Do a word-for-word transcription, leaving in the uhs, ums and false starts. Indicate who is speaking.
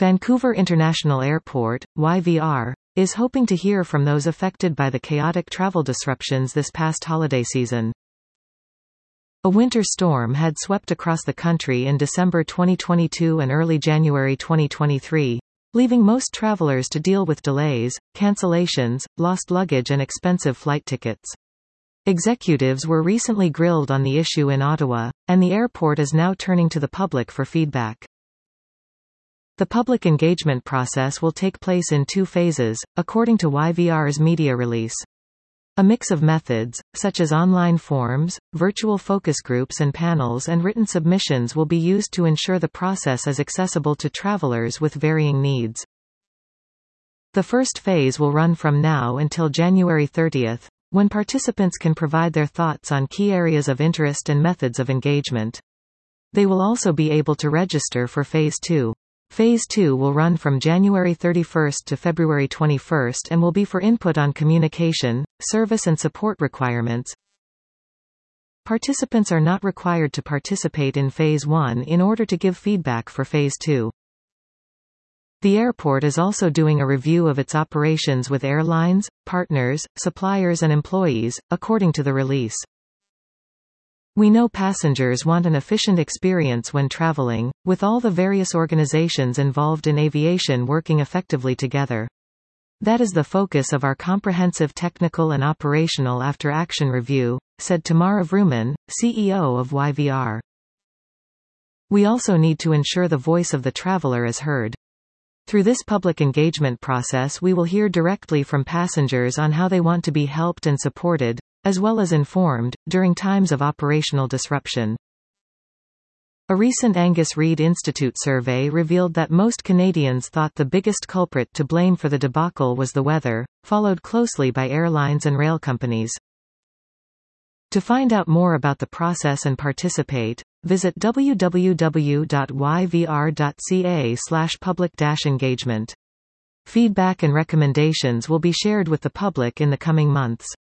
Speaker 1: Vancouver International Airport, Y V R, is hoping to hear from those affected by the chaotic travel disruptions this past holiday season. A winter storm had swept across the country in December twenty twenty-two and early January twenty twenty-three, leaving most travelers to deal with delays, cancellations, lost luggage and expensive flight tickets. Executives were recently grilled on the issue in Ottawa, and the airport is now turning to the public for feedback. The public engagement process will take place in two phases, according to Y V R's media release. A mix of methods, such as online forms, virtual focus groups and panels and written submissions will be used to ensure the process is accessible to travelers with varying needs. The first phase will run from now until January thirtieth, when participants can provide their thoughts on key areas of interest and methods of engagement. They will also be able to register for Phase two. Phase two will run from January thirty-first to February twenty-first and will be for input on communication, service and support requirements. Participants are not required to participate in Phase one in order to give feedback for Phase two. The airport is also doing a review of its operations with airlines, partners, suppliers and employees, according to the release. We know passengers want an efficient experience when traveling, with all the various organizations involved in aviation working effectively together. That is the focus of our comprehensive technical and operational after-action review, said Tamara Vrooman, C E O of Y V R. We also need to ensure the voice of the traveler is heard. Through this public engagement process we will hear directly from passengers on how they want to be helped and supported, as well as informed, during times of operational disruption. A recent Angus Reid Institute survey revealed that most Canadians thought the biggest culprit to blame for the debacle was the weather, followed closely by airlines and rail companies. To find out more about the process and participate, visit w w w dot y v r dot c a slash public dash engagement. Feedback and recommendations will be shared with the public in the coming months.